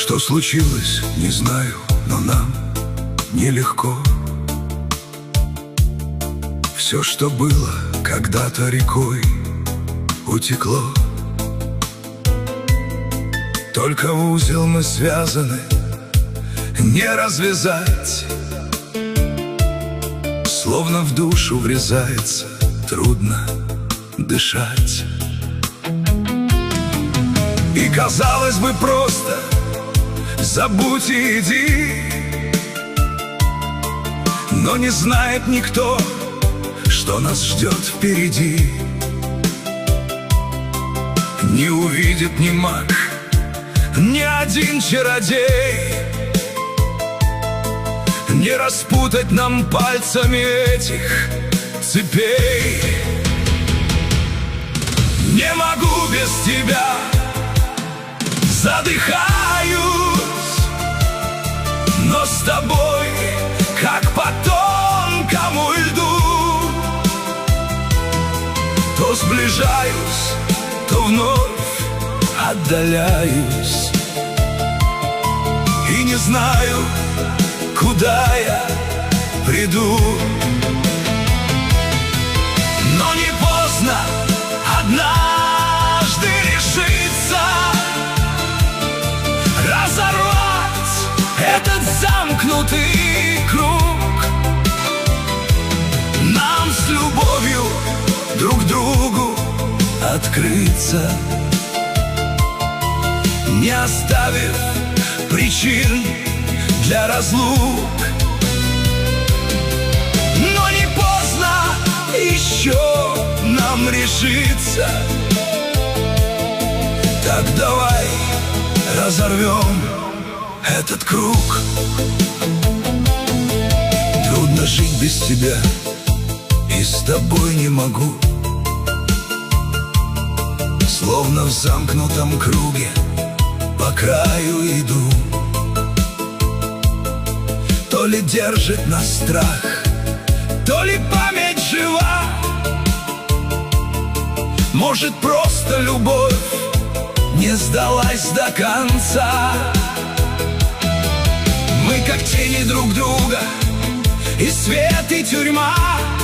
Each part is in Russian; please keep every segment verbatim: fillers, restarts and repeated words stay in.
Что случилось, не знаю, но нам нелегко. Все, что было когда-то рекой, утекло. Только в узел мы связаны, не развязать. Словно в душу врезается, трудно дышать. И казалось бы просто забудь и иди, но не знает никто, что нас ждет впереди. Не увидит ни маг, ни один чародей, не распутать нам пальцами этих цепей. Не могу без тебя, задыхаюсь, но с тобой, как по тонкому льду, то сближаюсь, то вновь отдаляюсь. И не знаю, куда я приду. Но не поздно однажды решиться, разорвать этот замкнутый круг. Нам с любовью друг другу открыться, не оставив причин для разлук. Но не поздно еще нам решиться. Так давай разорвем этот круг. Трудно жить без тебя, и с тобой не могу. Словно в замкнутом круге по краю иду. То ли держит нас страх, то ли память жива. Может, просто любовь не сдалась до конца. Мы как тени друг друга, и свет, и тюрьма.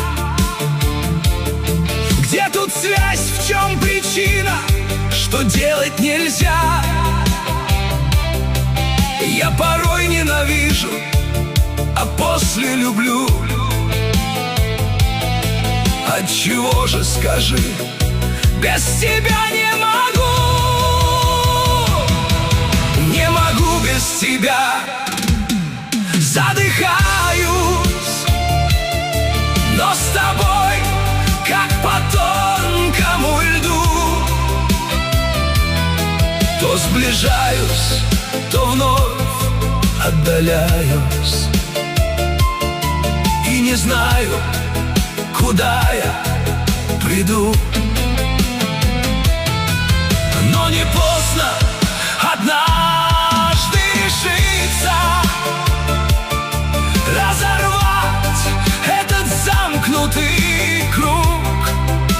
Где тут связь, в чем причина, что делать нельзя? Я порой ненавижу, а после люблю. Отчего же, скажи, без тебя не могу? Не могу без тебя, задыхаюсь, но с тобой, как по тонкому льду, то сближаюсь, то вновь отдаляюсь. И не знаю, куда я приду. Но не поздно однажды решиться, разорвать этот замкнутый круг.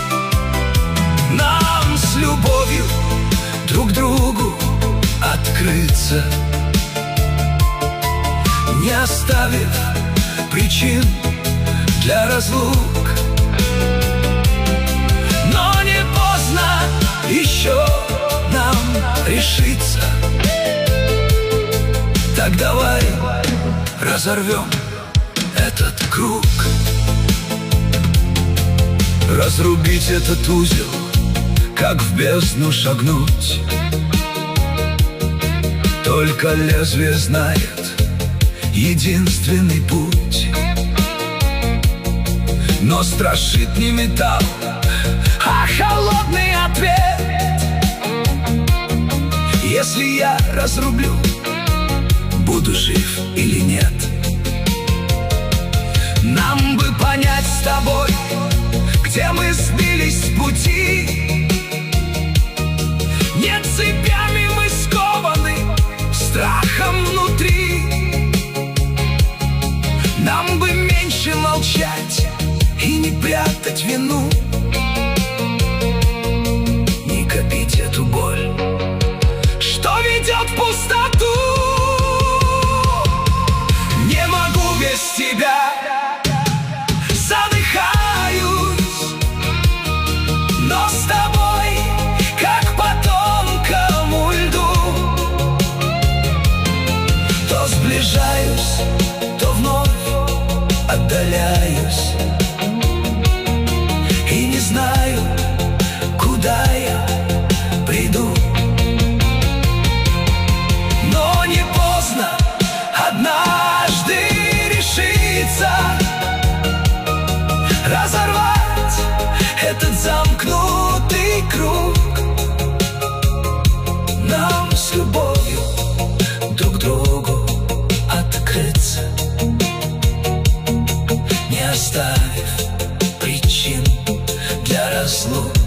Нам с любовью друг другу открыться, не оставив причин для разлук. Но не поздно еще нам решиться. Так давай разорвем этот круг. Разрубить этот узел, как в бездну шагнуть. Только лезвие знает единственный путь. Но страшит не металл, а холодный ответ. Если я разрублю, буду жив или нет? Нам бы понять с тобой, где мы сбились с пути. Не цепями мы скованы, страхом внутри. Нам бы меньше молчать и не прятать вину, не копить эту боль, что ведет в пустоту. оставив причин для разлук.